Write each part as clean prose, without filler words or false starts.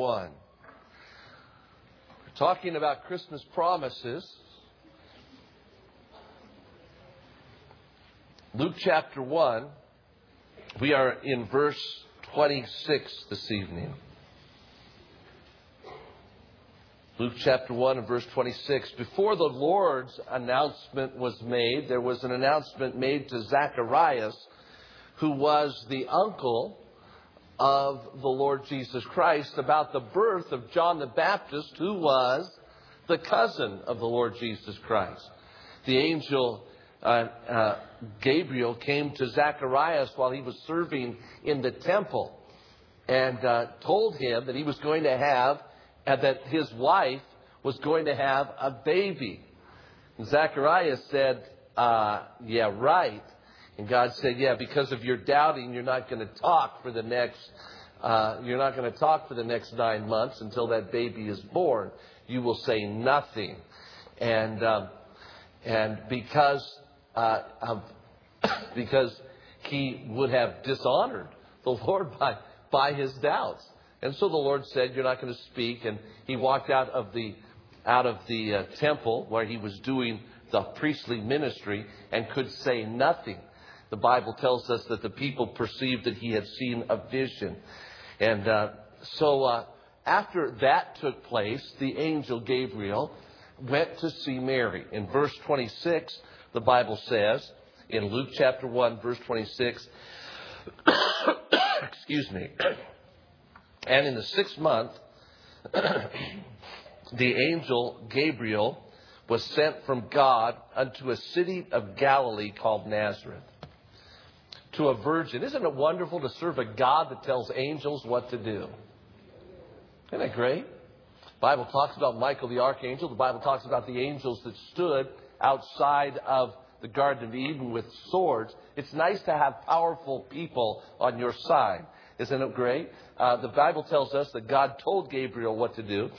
1. We're talking about Christmas promises. Luke chapter 1, we are in verse 26 this evening. Luke chapter 1 and verse 26. Before the Lord's announcement was made, there was an announcement made to Zacharias, who was the uncle of the Lord Jesus Christ, about the birth of John the Baptist, who was the cousin of the Lord Jesus Christ. The angel Gabriel came to Zacharias while he was serving in the temple and told him that he was going to have, that his wife was going to have a baby. And Zacharias said, yeah, right. And God said, yeah, because of your doubting, you're not going to talk for the next 9 months until that baby is born. You will say nothing. And because he would have dishonored the Lord by his doubts. And so the Lord said, you're not going to speak. And he walked out of the temple where he was doing the priestly ministry and could say nothing. The Bible tells us that the people perceived that he had seen a vision. And so after that took place, the angel Gabriel went to see Mary. In verse 26, the Bible says, in Luke chapter 1, verse 26, excuse me, and in the 6th month, the angel Gabriel was sent from God unto a city of Galilee called Nazareth, to a virgin. Isn't it wonderful to serve a God that tells angels what to do? Isn't that great? The Bible talks about Michael the archangel. The Bible talks about the angels that stood outside of the Garden of Eden with swords. It's nice to have powerful people on your side. Isn't it great? The Bible tells us that God told Gabriel what to do.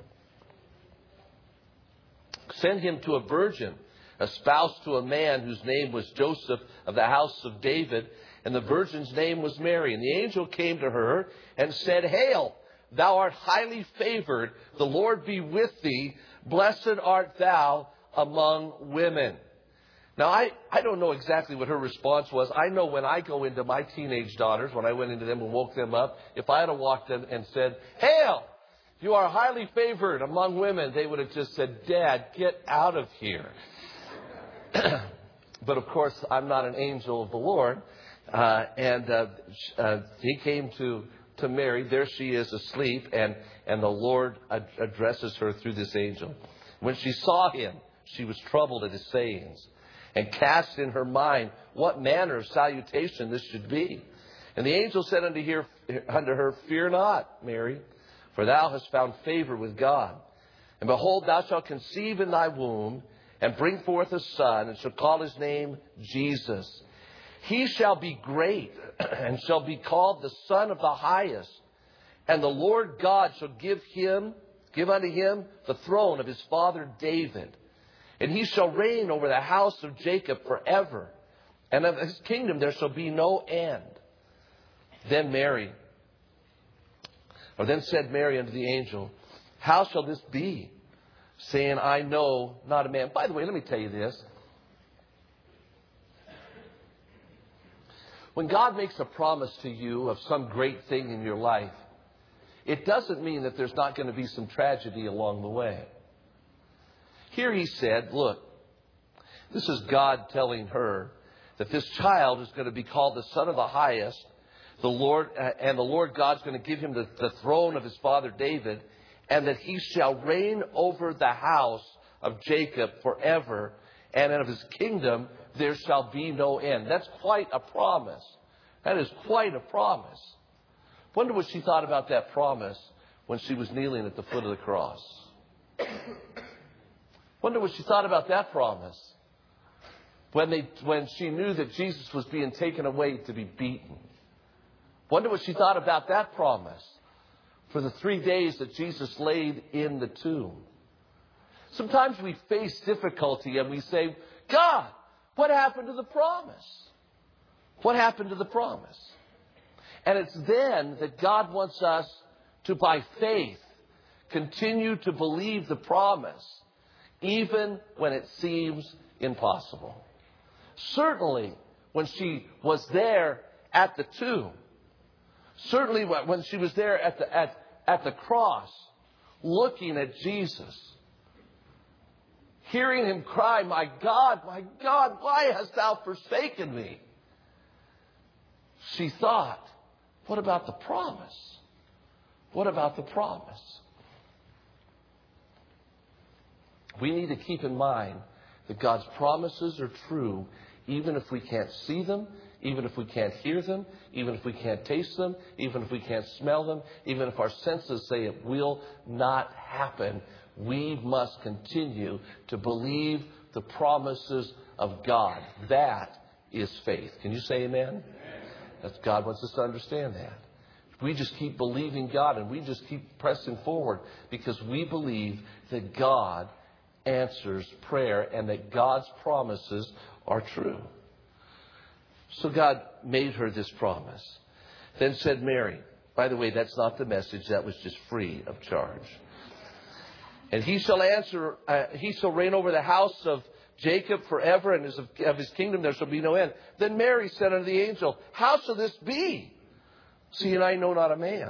Send him to a virgin, espoused to a man whose name was Joseph of the house of David, and the virgin's name was Mary. And the angel came to her and said, Hail, thou art highly favored, the Lord be with thee, blessed art thou among women. Now, I don't know exactly what her response was. I know when I go into my teenage daughters, when I went into them and woke them up, if I had walked in and said, Hail, you are highly favored among women, they would have just said, Dad, get out of here. But of course, I'm not an angel of the Lord. He came to Mary. There she is asleep, and the Lord addresses her through this angel. When she saw him, she was troubled at his sayings, and cast in her mind what manner of salutation this should be. And the angel said unto her, Fear not, Mary, for thou hast found favor with God. And behold, thou shalt conceive in thy womb, and bring forth a son, and shall call his name Jesus. He shall be great, and shall be called the Son of the Highest. And the Lord God shall give unto him the throne of his father David. And he shall reign over the house of Jacob forever. And of his kingdom there shall be no end. Then said Mary unto the angel, How shall this be? Saying, I know not a man. By the way, let me tell you this. When God makes a promise to you of some great thing in your life, it doesn't mean that there's not going to be some tragedy along the way. Here he said, look, this is God telling her that this child is going to be called the Son of the Highest. The Lord God's going to give him the throne of his father David, and that he shall reign over the house of Jacob forever, and of his kingdom there shall be no end. That's quite a promise. That is quite a promise. Wonder what she thought about that promise when she was kneeling at the foot of the cross. Wonder what she thought about that promise when she knew that Jesus was being taken away to be beaten. Wonder what she thought about that promise for the 3 days that Jesus laid in the tomb. Sometimes we face difficulty and we say, God, what happened to the promise? What happened to the promise? And it's then that God wants us to, by faith, continue to believe the promise, even when it seems impossible. Certainly, when she was there at the tomb, certainly when she was there at the cross, looking at Jesus, hearing him cry, my God, why hast thou forsaken me? She thought, what about the promise? What about the promise? We need to keep in mind that God's promises are true even if we can't see them, even if we can't hear them, even if we can't taste them, even if we can't smell them, even if our senses say it will not happen. We must continue to believe the promises of God. That is faith. Can you say amen? That's God wants us to understand that. We just keep believing God, and we just keep pressing forward because we believe that God answers prayer and that God's promises are true. So God made her this promise. Then said Mary, by the way, that's not the message, that was just free of charge. And he shall reign over the house of Jacob forever, and of his kingdom there shall be no end. Then Mary said unto the angel, how shall this be? Seeing I know not a man.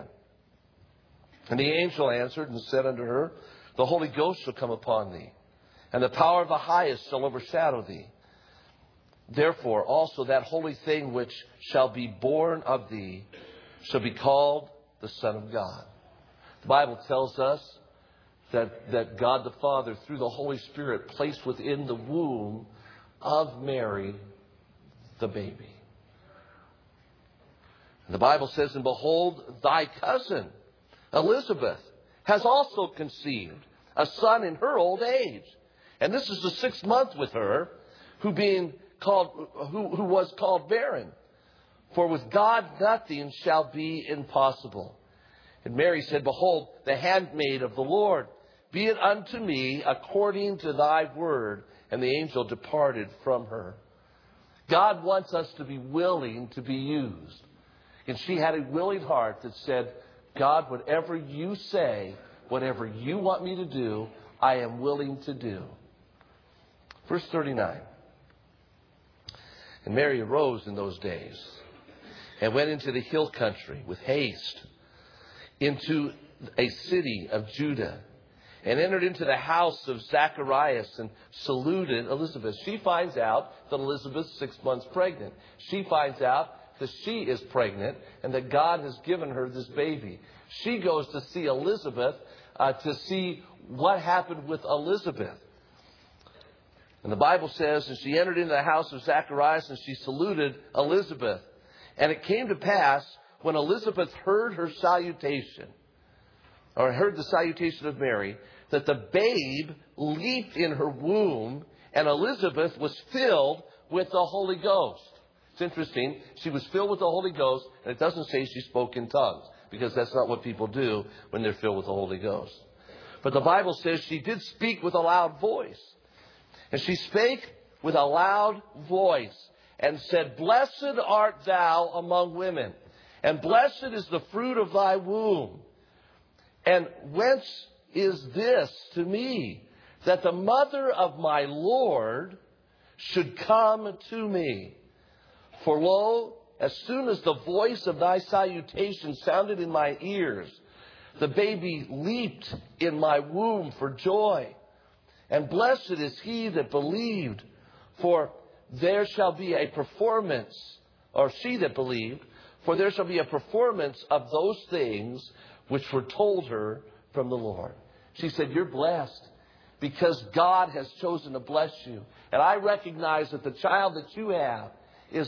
And the angel answered and said unto her, the Holy Ghost shall come upon thee, and the power of the highest shall overshadow thee. Therefore also that holy thing which shall be born of thee shall be called the Son of God. The Bible tells us that God the Father, through the Holy Spirit, placed within the womb of Mary the baby. And the Bible says, and behold, thy cousin Elizabeth has also conceived a son in her old age. And this is the 6th month with her, who was called barren. For with God nothing shall be impossible. And Mary said, behold, the handmaid of the Lord, be it unto me according to thy word. And the angel departed from her. God wants us to be willing to be used. And she had a willing heart that said, God, whatever you say, whatever you want me to do, I am willing to do. Verse 39. And Mary arose in those days and went into the hill country with haste into a city of Judah, and entered into the house of Zacharias and saluted Elizabeth. She finds out that Elizabeth's 6 months pregnant. She finds out that she is pregnant and that God has given her this baby. She goes to see Elizabeth to see what happened with Elizabeth. And the Bible says, and she entered into the house of Zacharias and she saluted Elizabeth. And it came to pass when Elizabeth heard her salutation, or heard the salutation of Mary, that the babe leaped in her womb, and Elizabeth was filled with the Holy Ghost. It's interesting. She was filled with the Holy Ghost, and it doesn't say she spoke in tongues, because that's not what people do when they're filled with the Holy Ghost. But the Bible says she did speak with a loud voice. And she spake with a loud voice and said, blessed art thou among women, and blessed is the fruit of thy womb. And whence is this to me, that the mother of my Lord should come to me? For lo, as soon as the voice of thy salutation sounded in my ears, the baby leaped in my womb for joy. And blessed is he that believed, for there shall be a performance, or she that believed, for there shall be a performance of those things which were told her from the Lord. She said, you're blessed because God has chosen to bless you. And I recognize that the child that you have is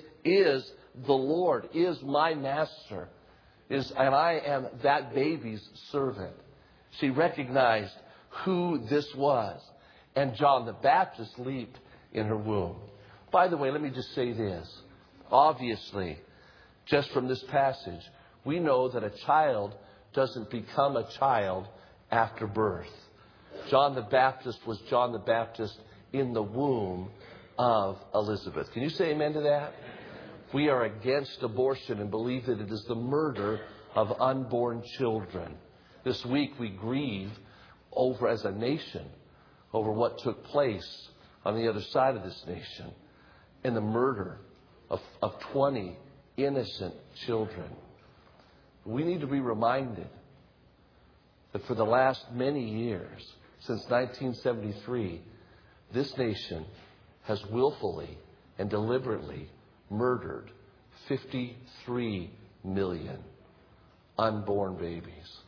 the Lord, is my master, and I am that baby's servant. She recognized who this was. And John the Baptist leaped in her womb. By the way, let me just say this. Obviously, just from this passage, we know that a child doesn't become a child after birth. John the Baptist was John the Baptist in the womb of Elizabeth. Can you say amen to that? We are against abortion and believe that it is the murder of unborn children. This week we grieve over, as a nation, over what took place on the other side of this nation in the murder of 20 innocent children. We need to be reminded that for the last many years, since 1973, this nation has willfully and deliberately murdered 53 million unborn babies.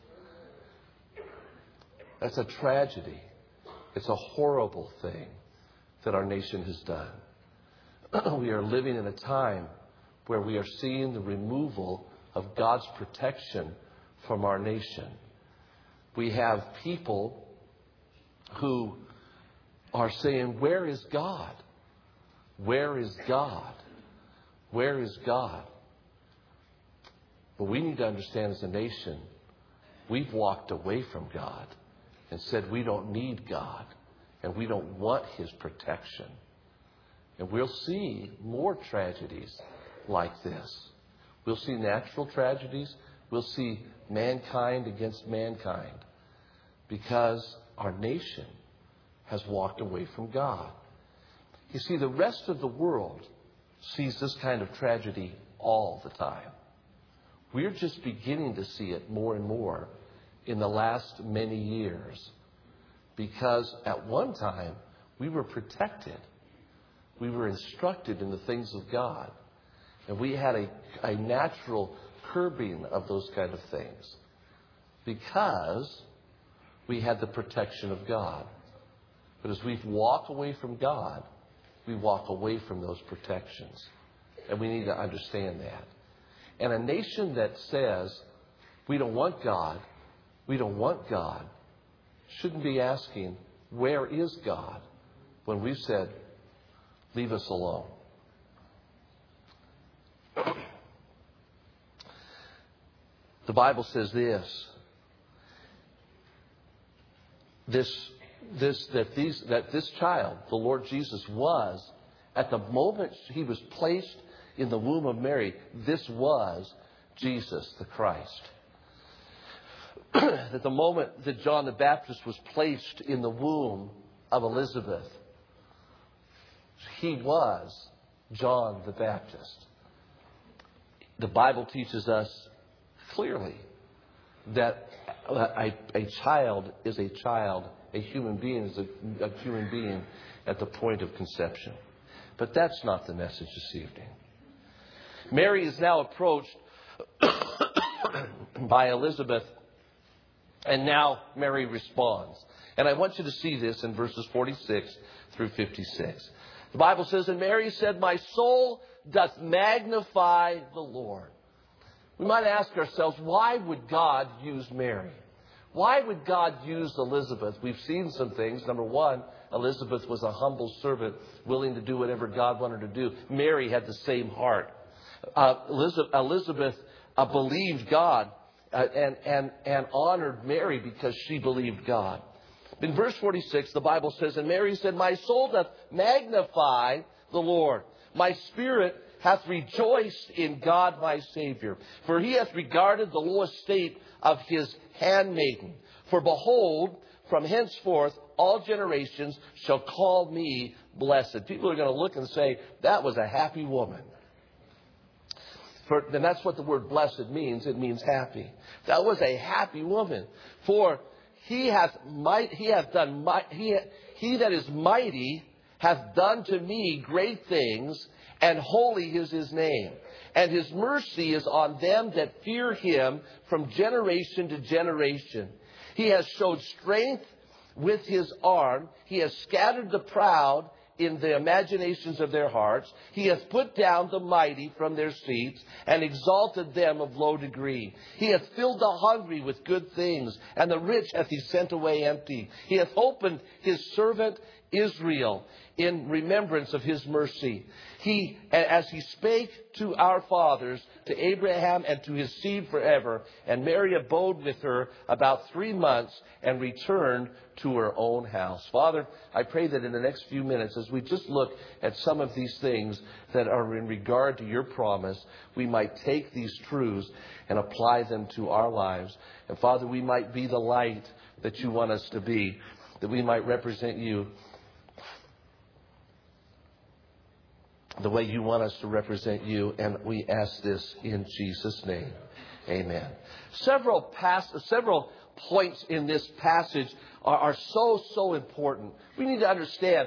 That's a tragedy. It's a horrible thing that our nation has done. We are living in a time where we are seeing the removal of God's protection from our nation. We have people who are saying, "Where is God? Where is God? Where is God?" But we need to understand, as a nation, we've walked away from God and said we don't need God and we don't want His protection. And we'll see more tragedies like this. We'll see natural tragedies. We'll see mankind against mankind because our nation has walked away from God. You see, the rest of the world sees this kind of tragedy all the time. We're just beginning to see it more and more in the last many years because at one time we were protected. We were instructed in the things of God. And we had a natural curbing of those kind of things because we had the protection of God. But as we walk away from God, we walk away from those protections. And we need to understand that. And a nation that says, we don't want God, shouldn't be asking, where is God? When we've said, leave us alone. The Bible says that this child, the Lord Jesus, was, at the moment he was placed in the womb of Mary, this was Jesus the Christ. At the moment that John the Baptist was placed in the womb of Elizabeth, he was John the Baptist. The Bible teaches us clearly that a child is a child, a human being is a human being at the point of conception. But that's not the message this evening. Mary is now approached by Elizabeth, and now Mary responds. And I want you to see this in verses 46 through 56. The Bible says, "And Mary said, My soul doth magnify the Lord." We might ask ourselves, why would God use Mary? Why would God use Elizabeth? We've seen some things. Number one, Elizabeth was a humble servant, willing to do whatever God wanted her to do. Mary had the same heart. Elizabeth believed God and honored Mary because she believed God. In verse 46, the Bible says, "And Mary said, My soul doth magnify the Lord. My spirit hath rejoiced in God my Savior. For he hath regarded the low estate of his handmaiden. For behold, from henceforth all generations shall call me blessed." People are going to look and say, that was a happy woman. And that's what the word blessed means. It means happy. That was a happy woman. For he that is mighty hath done to me great things, and holy is his name. And his mercy is on them that fear him from generation to generation. He has showed strength with his arm. He has scattered the proud in the imaginations of their hearts. He hath put down the mighty from their seats and exalted them of low degree. He hath filled the hungry with good things, and the rich hath he sent away empty. He hath opened his servant Israel in remembrance of his mercy. As he spake to our fathers, to Abraham and to his seed forever, and Mary abode with her about 3 months and returned to her own house. Father, I pray that in the next few minutes, as we just look at some of these things that are in regard to your promise, we might take these truths and apply them to our lives. And Father, we might be the light that you want us to be, that we might represent you the way you want us to represent you. And we ask this in Jesus' name. Amen. Several points in this passage are so important. We need to understand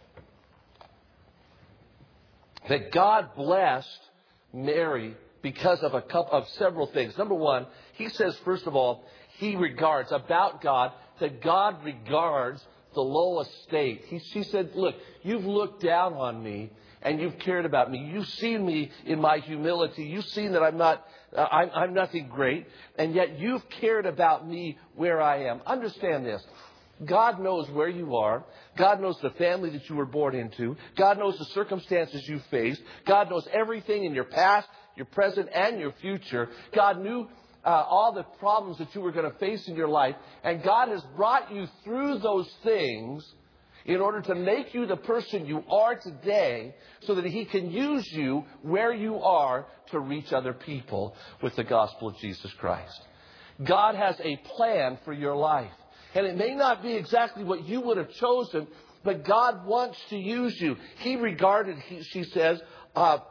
that God blessed Mary because of several things. Number one, he says, first of all, he regards about God, that God regards the low estate. She said, look, you've looked down on me and you've cared about me. You've seen me in my humility. You've seen that I'm nothing great, and yet you've cared about me where I am. Understand this. God knows where you are. God knows the family that you were born into. God knows the circumstances you faced. God knows everything in your past, your present, and your future. God knew all the problems that you were going to face in your life. And God has brought you through those things in order to make you the person you are today, so that he can use you where you are to reach other people with the gospel of Jesus Christ. God has a plan for your life. And it may not be exactly what you would have chosen, but God wants to use you. He regarded, she says, her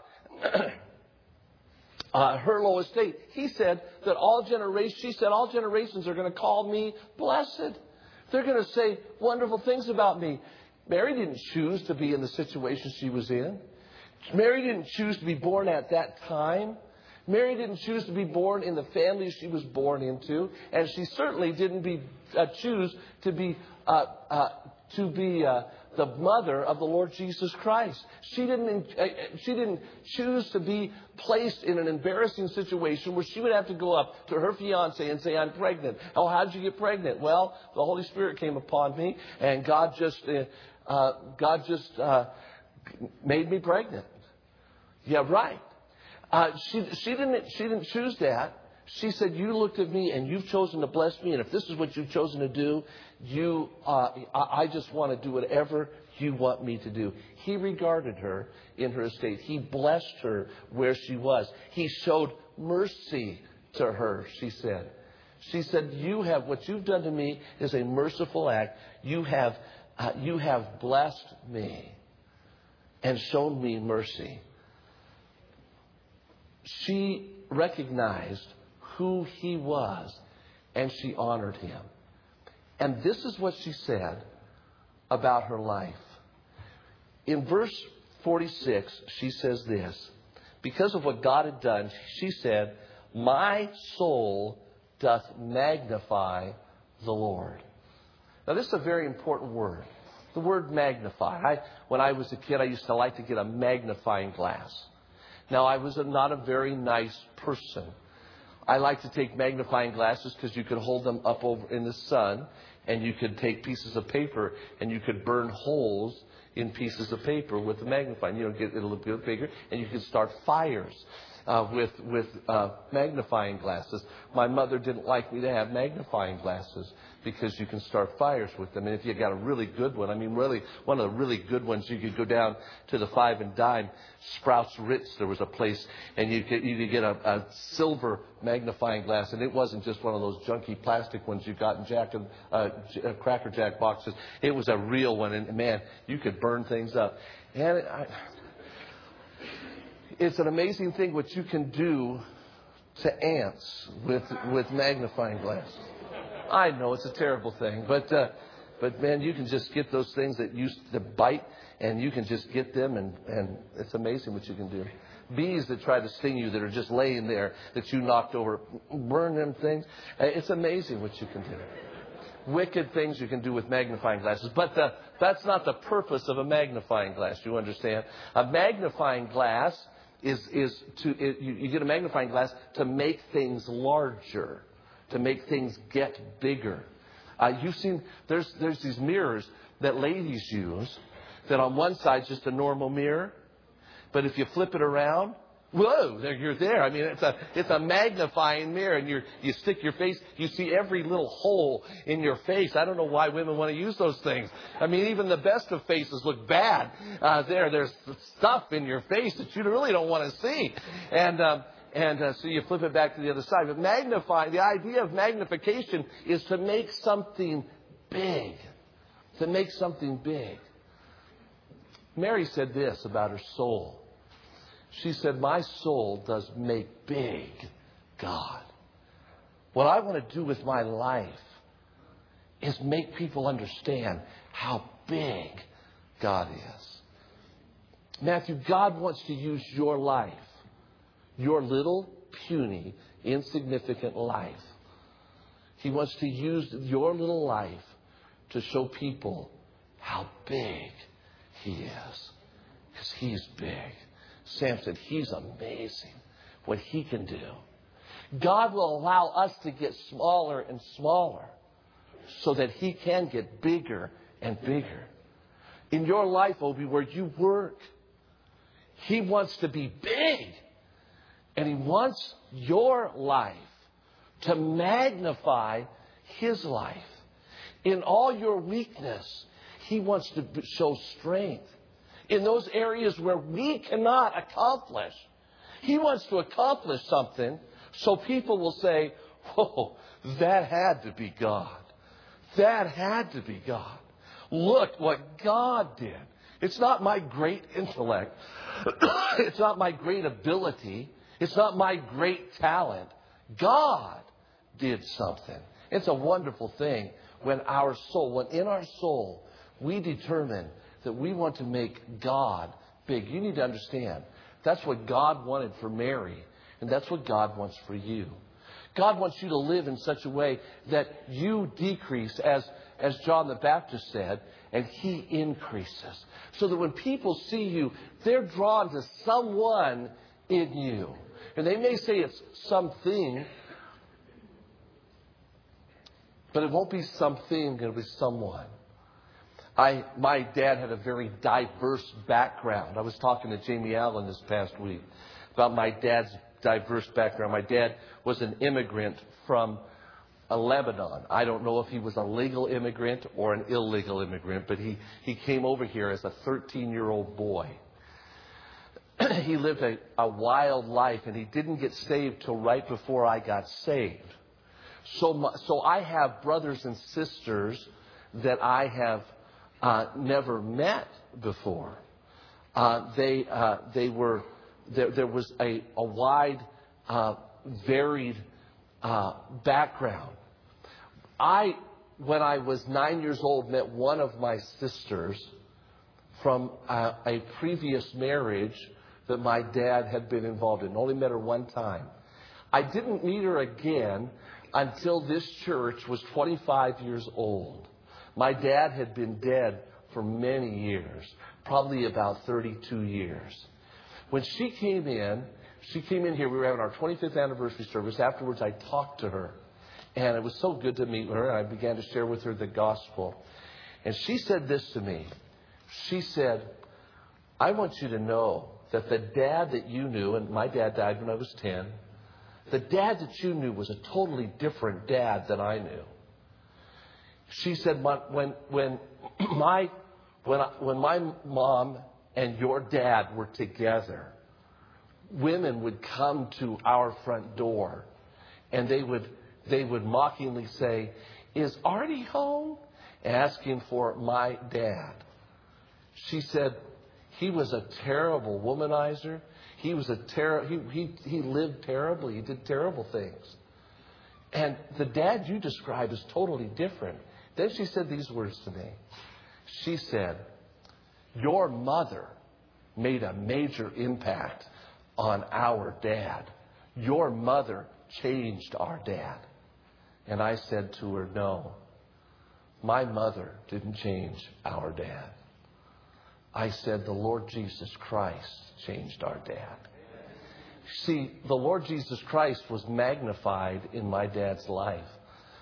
low estate. He said that all generations are going to call me blessed. They're going to say wonderful things about me. Mary didn't choose to be in the situation she was in. Mary didn't choose to be born at that time. Mary didn't choose to be born in the family she was born into. And she certainly didn't choose to be the mother of the Lord Jesus Christ. She didn't choose to be placed in an embarrassing situation where she would have to go up to her fiancé and say, I'm pregnant. Oh, how'd you get pregnant? Well, the Holy Spirit came upon me, and God just made me pregnant. Yeah, right. She didn't choose that. She said, you looked at me and you've chosen to bless me. And if this is what you've chosen to do, I just want to do whatever you want me to do. He regarded her in her estate. He blessed her where she was. He showed mercy to her, she said. She said, what you've done to me is a merciful act. You have blessed me and shown me mercy. She recognized who he was, and she honored him. And this is what she said about her life. In verse 46, she says this. Because of what God had done, she said, my soul doth magnify the Lord. Now, this is a very important word. The word magnify. When I was a kid, I used to like to get a magnifying glass. Now, I was not a very nice person. I like to take magnifying glasses because you could hold them up over in the sun, and you could take pieces of paper and you could burn holes in pieces of paper with the magnifying. It'll look bigger, and you could start fires with magnifying glasses. My mother didn't like me to have magnifying glasses because you can start fires with them. And if you got a really good one, really one of the really good ones, you could go down to the 5 and dime Sprouts Ritz. There was a place, and you could get a silver magnifying glass, and it wasn't just one of those junky plastic ones you got in Cracker Jack boxes. It was a real one, and man, you could burn things up. And it's an amazing thing what you can do to ants with magnifying glasses. I know it's a terrible thing, but man, you can just get those things that used to bite, and you can just get them, and it's amazing what you can do. Bees that try to sting you that are just laying there that you knocked over, burn them things. It's amazing what you can do. Wicked things you can do with magnifying glasses, but that's not the purpose of a magnifying glass. You understand? A magnifying glass you get a magnifying glass to make things larger, to make things get bigger. You've seen, there's these mirrors that ladies use that on one side is just a normal mirror. But if you flip it around, whoa, there you're there. I mean, it's a magnifying mirror, and you stick your face, you see every little hole in your face. I don't know why women want to use those things. I mean, even the best of faces look bad. There's stuff in your face that you really don't want to see. And so you flip it back to the other side. But the idea of magnification is to make something big. To make something big. Mary said this about her soul. She said, my soul does make big God. What I want to do with my life is make people understand how big God is. Matthew, God wants to use your life, your little, puny, insignificant life. He wants to use your little life to show people how big He is. Because He's big. Sam said, He's amazing what He can do. God will allow us to get smaller and smaller so that He can get bigger and bigger. In your life, Obi, where you work, He wants to be big. And He wants your life to magnify His life. In all your weakness, He wants to show strength. In those areas where we cannot accomplish, He wants to accomplish something so people will say, whoa, that had to be God. That had to be God. Look what God did. It's not my great intellect. It's not my great ability. It's not my great talent. God did something. It's a wonderful thing when in our soul, we determine that we want to make God big. You need to understand, that's what God wanted for Mary, and that's what God wants for you. God wants you to live in such a way that you decrease, as John the Baptist said, and He increases. So that when people see you, they're drawn to someone in you. And they may say it's something, but it won't be something, it'll be someone. My dad had a very diverse background. I was talking to Jamie Allen this past week about my dad's diverse background. My dad was an immigrant from Lebanon. I don't know if he was a legal immigrant or an illegal immigrant, but he came over here as a 13-year-old boy. He lived a wild life, and he didn't get saved till right before I got saved. So I have brothers and sisters that I have never met before. There was a wide, varied background. When I was 9 years old, met one of my sisters from a previous marriage that my dad had been involved in. Only met her one time. I didn't meet her again until this church was 25 years old. My dad had been dead for many years, probably about 32 years. When she came in here, we were having our 25th anniversary service. Afterwards, I talked to her. And it was so good to meet her, and I began to share with her the gospel. And she said this to me. She said, I want you to know that the dad that you knew, and my dad died when I was 10, the dad that you knew was a totally different dad than I knew. She said, when my mom and your dad were together, women would come to our front door, and they would mockingly say, is Artie home? Asking for my dad. She said, he was a terrible womanizer. He was he lived terribly. He did terrible things. And the dad you described is totally different. Then she said these words to me. She said, your mother made a major impact on our dad. Your mother changed our dad. And I said to her, no, my mother didn't change our dad. I said, the Lord Jesus Christ changed our dad. See, the Lord Jesus Christ was magnified in my dad's life.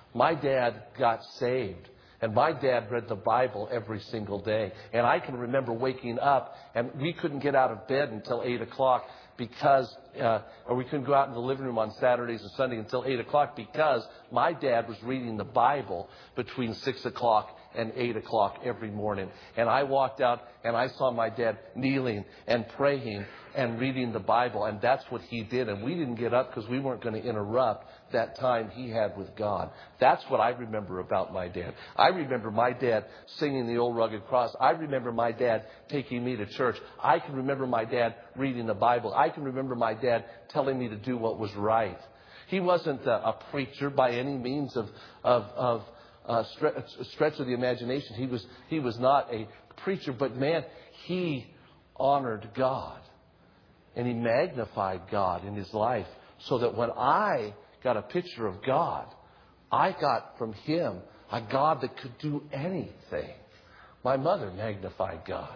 My dad got saved. And my dad read the Bible every single day. And I can remember waking up, and we couldn't get out of bed until 8 o'clock because, or we couldn't go out in the living room on Saturdays and Sunday until 8 o'clock because my dad was reading the Bible between 6 o'clock and 8 o'clock every morning. And I walked out and I saw my dad kneeling and praying and reading the Bible. And that's what he did. And we didn't get up because we weren't going to interrupt that time he had with God. That's what I remember about my dad. I remember my dad singing the old rugged cross. I remember my dad taking me to church. I can remember my dad reading the Bible. I can remember my dad telling me to do what was right. He wasn't a preacher by any means of stretch of the imagination. He was not a preacher, but man, he honored God and he magnified God in his life, so that when I got a picture of God, I got from him a God that could do anything. My mother magnified God.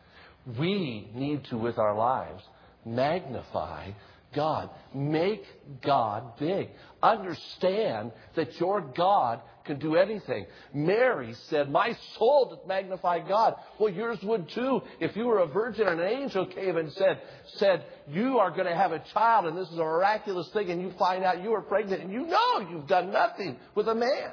We need to, with our lives, magnify God. Make God big. Understand that your God can do anything. Mary said, my soul doth magnify God. Well, yours would too. If you were a virgin and an angel came and said, you are going to have a child and this is a miraculous thing, and you find out you are pregnant and you know you've done nothing with a man.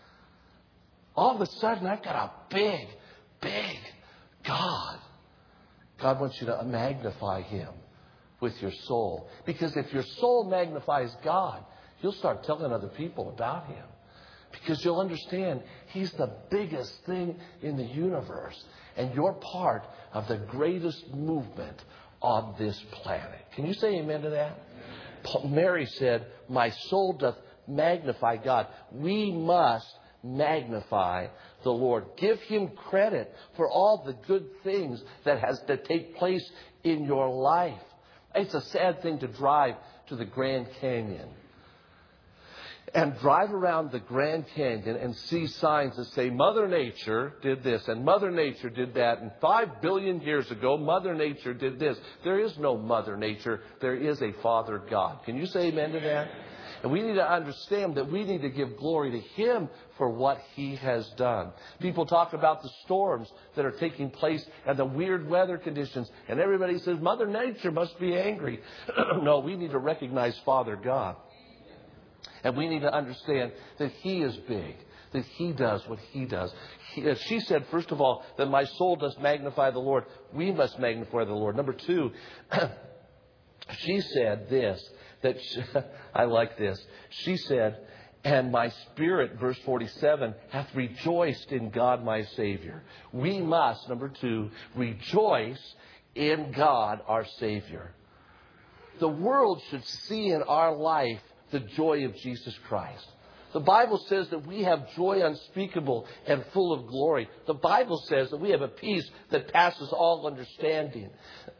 All of a sudden, I've got a big, big God. God wants you to magnify him with your soul. Because if your soul magnifies God, you'll start telling other people about him. Because you'll understand he's the biggest thing in the universe. And you're part of the greatest movement on this planet. Can you say amen to that? Mary said, my soul doth magnify God. We must magnify the Lord. Give him credit for all the good things that take place in your life. It's a sad thing to drive to the Grand Canyon and drive around the Grand Canyon and see signs that say Mother Nature did this and Mother Nature did that, and 5 billion years ago Mother Nature did this. There is no Mother Nature. There is a Father God. Can you say amen to that? And we need to understand that we need to give glory to him for what he has done. People talk about the storms that are taking place and the weird weather conditions, and everybody says Mother Nature must be angry. No, we need to recognize Father God. And we need to understand that he is big, that he does what he does. She said, first of all, that my soul does magnify the Lord. We must magnify the Lord. Number two, she said this, I like this. She said, and my spirit, verse 47, hath rejoiced in God my Savior. We must, number two, rejoice in God our Savior. The world should see in our life the joy of Jesus Christ. The Bible says that we have joy unspeakable and full of glory. The Bible says that we have a peace that passes all understanding.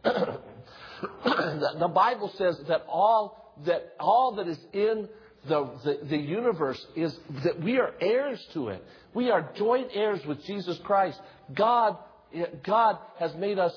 The Bible says that all that is in the universe is that we are heirs to it. We are joint heirs with Jesus Christ. God has made us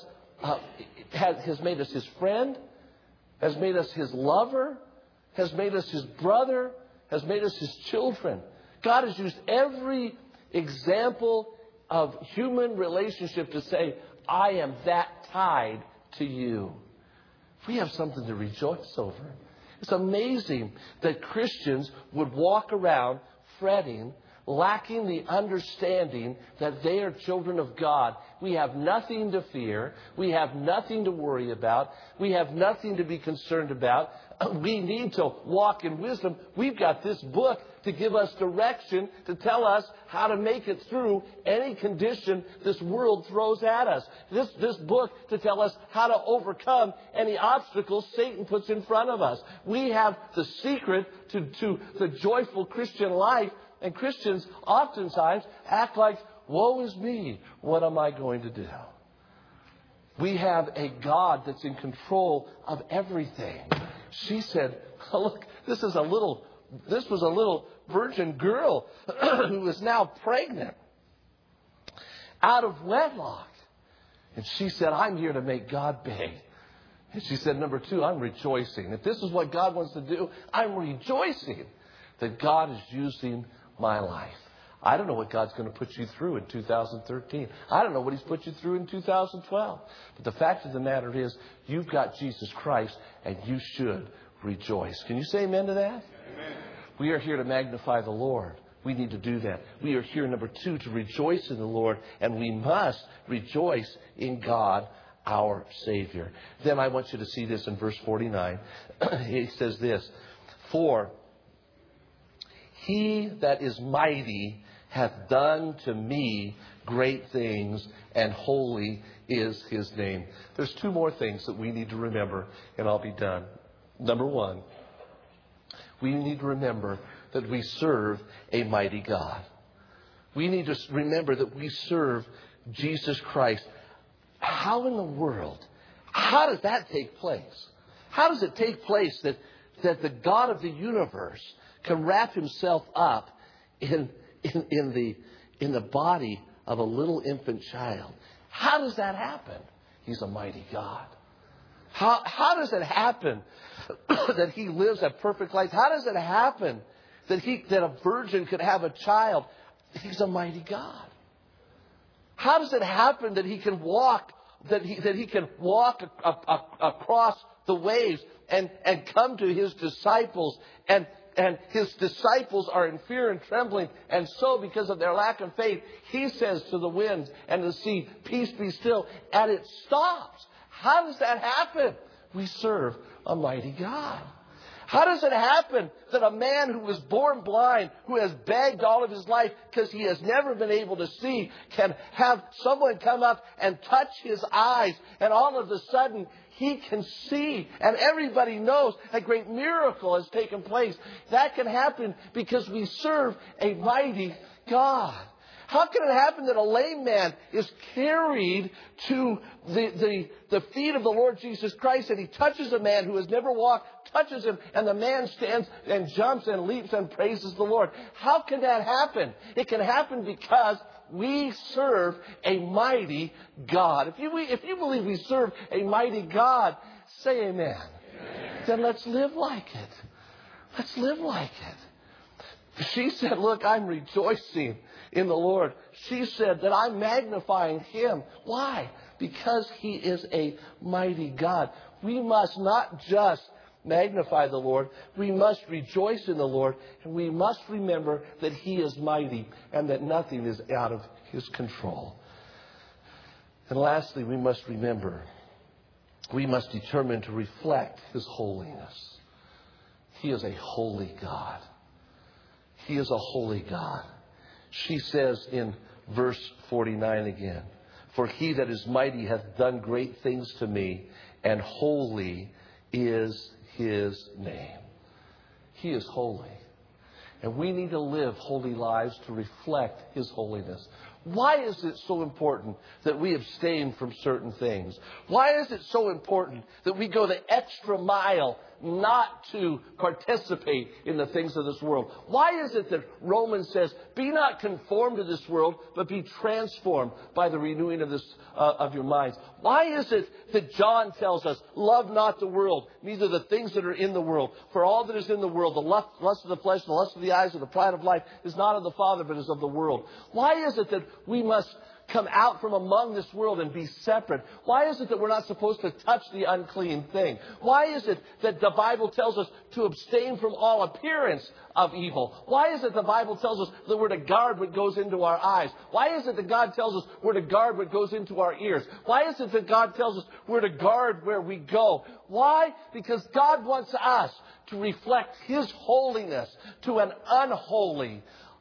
his friend, has made us his lover, has made us his brother, has made us his children. God has used every example of human relationship to say, I am that tied to you. We have something to rejoice over. It's amazing that Christians would walk around fretting, lacking the understanding that they are children of God. We have nothing to fear. We have nothing to worry about. We have nothing to be concerned about. We need to walk in wisdom. We've got this book to give us direction, to tell us how to make it through any condition this world throws at us. This book to tell us how to overcome any obstacles Satan puts in front of us. We have the secret to the joyful Christian life. And Christians oftentimes act like, woe is me, what am I going to do? We have a God that's in control of everything. She said, look, this was a little virgin girl who is now pregnant out of wedlock. And she said, I'm here to make God big. And she said, number two, I'm rejoicing. If this is what God wants to do, I'm rejoicing that God is using my life. I don't know what God's going to put you through in 2013. I don't know what He's put you through in 2012. But the fact of the matter is, you've got Jesus Christ, and you should rejoice. Can you say amen to that? Amen. We are here to magnify the Lord. We need to do that. We are here, number 2, to rejoice in the Lord, and we must rejoice in God, our Savior. Then I want you to see this in verse 49. He says this, "For He that is mighty hath done to me great things, and holy is His name." There's 2 more things that we need to remember, and I'll be done. Number 1, we need to remember that we serve a mighty God. We need to remember that we serve Jesus Christ. How in the world, how does that take place? How does it take place that the God of the universe can wrap Himself up in the body of a little infant child? How does that happen? He's a mighty God. How does it happen that He lives a perfect life? How does it happen that a virgin could have a child? He's a mighty God. How does it happen that He can walk across the waves and come to His disciples, and His disciples are in fear and trembling, and so because of their lack of faith, He says to the winds and the sea, "Peace, be still," and it stops. How does that happen? We serve a mighty God. How does it happen that a man who was born blind, who has begged all of his life because he has never been able to see, can have someone come up and touch his eyes, and all of a sudden he can see, and everybody knows a great miracle has taken place? That can happen because we serve a mighty God. How can it happen that a lame man is carried to the feet of the Lord Jesus Christ, and He touches a man who has never walked, touches him, and the man stands and jumps and leaps and praises the Lord? How can that happen? It can happen because we serve a mighty God. If you believe we serve a mighty God, say amen. Amen. Then let's live like it. Let's live like it. She said, "Look, I'm rejoicing in the Lord." She said that I'm magnifying Him. Why? Because He is a mighty God. We must not just magnify the Lord. We must rejoice in the Lord. And we must remember that He is mighty and that nothing is out of His control. And lastly, we must remember, we must determine to reflect His holiness. He is a holy God. He is a holy God. She says in verse 49 again, "For He that is mighty hath done great things to me, and holy is His name." He is holy. And we need to live holy lives to reflect His holiness. Why is it so important that we abstain from certain things? Why is it so important that we go the extra mile not to participate in the things of this world? Why is it that Romans says, "Be not conformed to this world, but be transformed by the renewing of your minds"? Why is it that John tells us, "Love not the world, neither the things that are in the world. For all that is in the world, the lust of the flesh, the lust of the eyes, and the pride of life, is not of the Father, but is of the world." Why is it that we must come out from among this world and be separate? Why is it that we're not supposed to touch the unclean thing? Why is it that the Bible tells us to abstain from all appearance of evil? Why is it the Bible tells us that we're to guard what goes into our eyes? Why is it that God tells us we're to guard what goes into our ears? Why is it that God tells us we're to guard where we go? Why? Because God wants us to reflect His holiness to an unholy,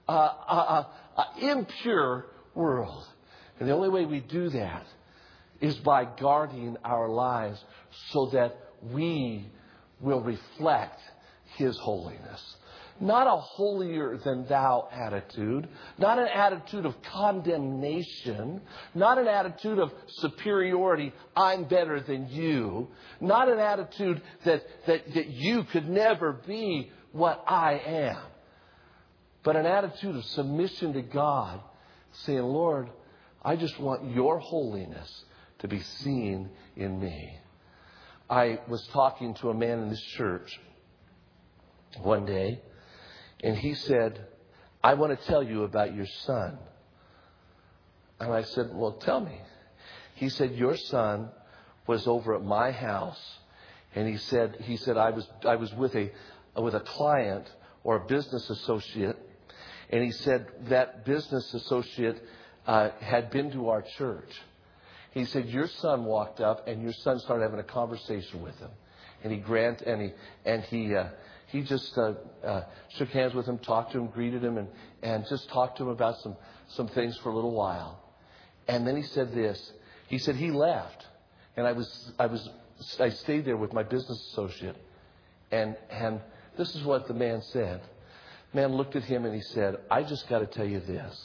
impure world. And the only way we do that is by guarding our lives so that we will reflect His holiness. Not a holier than thou attitude, not an attitude of condemnation, not an attitude of superiority, I'm better than you, not an attitude that you could never be what I am, but an attitude of submission to God, saying, "Lord, I just want your holiness to be seen in me." I was talking to a man in this church one day, and he said, I want to tell you about your son. And I said, well, tell me. He said, your son was over at my house. And he said I was with a client or a business associate. And he said that business associate had been to our church. He said, your son walked up and your son started having a conversation with him. And he just shook hands with him, talked to him, greeted him, and just talked to him about some things for a little while. And then he said this. He said he left, and I stayed there with my business associate. And this is what the man said. The man looked at him and he said, I just got to tell you this.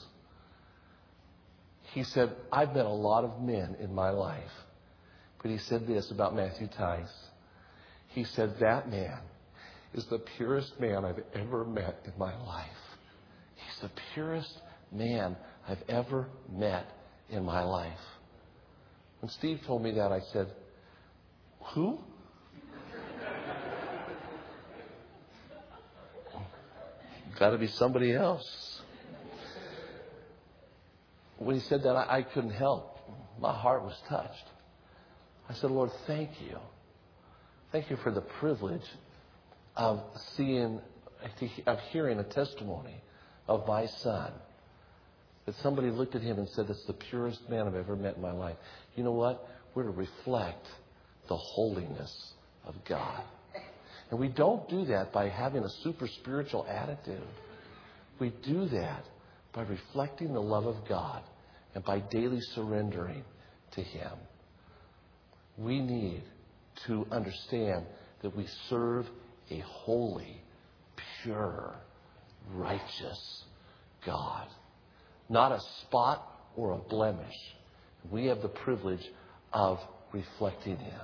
He said, I've met a lot of men in my life. But he said this about Matthew Tice. He said, that man is the purest man I've ever met in my life. He's the purest man I've ever met in my life. When Steve told me that, I said, who? Got to be somebody else. When he said that, I couldn't help. My heart was touched. I said, Lord, thank you. Thank you for the privilege of hearing a testimony of my son. That somebody looked at him and said, that's the purest man I've ever met in my life. You know what? We're to reflect the holiness of God. And we don't do that by having a super spiritual attitude. We do that by reflecting the love of God and by daily surrendering to Him. We need to understand that we serve a holy, pure, righteous God. Not a spot or a blemish. We have the privilege of reflecting Him.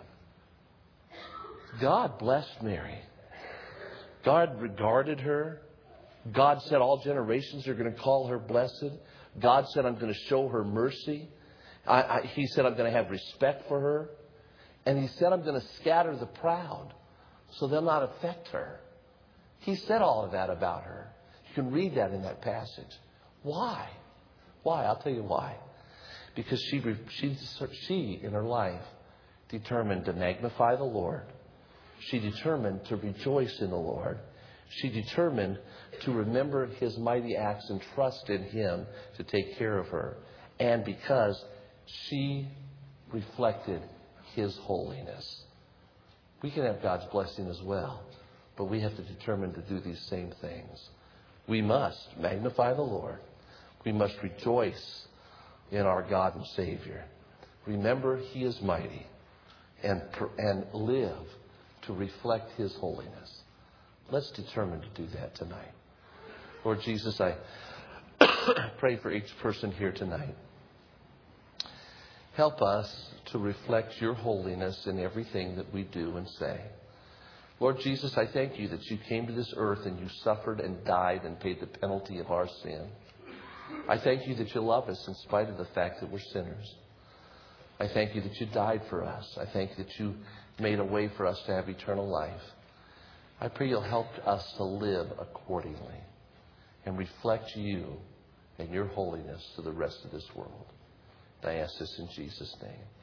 God blessed Mary. God regarded her. God said all generations are going to call her blessed. God said, I'm going to show her mercy. He said, I'm going to have respect for her. And He said, I'm going to scatter the proud so they'll not affect her. He said all of that about her. You can read that in that passage. Why? Why? I'll tell you why. Because she in her life, determined to magnify the Lord. She determined to rejoice in the Lord. She determined to remember His mighty acts and trust in Him to take care of her. And because she reflected His holiness. We can have God's blessing as well, but we have to determine to do these same things. We must magnify the Lord. We must rejoice in our God and Savior. Remember He is mighty and live to reflect His holiness. Let's determine to do that tonight. Lord Jesus, I pray for each person here tonight. Help us to reflect Your holiness in everything that we do and say. Lord Jesus, I thank You that You came to this earth and You suffered and died and paid the penalty of our sin. I thank You that You love us in spite of the fact that we're sinners. I thank You that You died for us. I thank You that You made a way for us to have eternal life. I pray You'll help us to live accordingly and reflect You and Your holiness to the rest of this world. I ask this in Jesus' name.